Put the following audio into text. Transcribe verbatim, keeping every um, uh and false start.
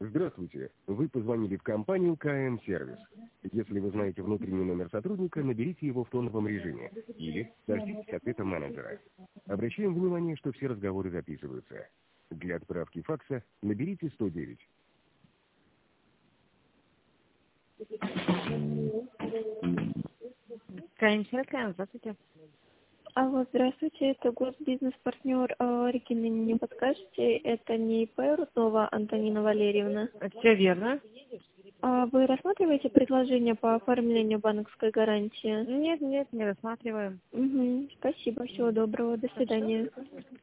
Здравствуйте. Вы позвонили в компанию КМ-сервис. Если вы знаете внутренний номер сотрудника, наберите его в тоновом режиме или дождитесь ответа менеджера. Обращаем внимание, что все разговоры записываются. Для отправки факса наберите сто девять. КМ-сервис, здравствуйте. Алло, здравствуйте, это госбизнес-партнер э, Регина, не подскажете, это не ИП Руднова Антонина Валерьевна? Все верно. А вы рассматриваете предложение по оформлению банковской гарантии? Нет, нет, не рассматриваем. Угу, спасибо, всего доброго, до свидания.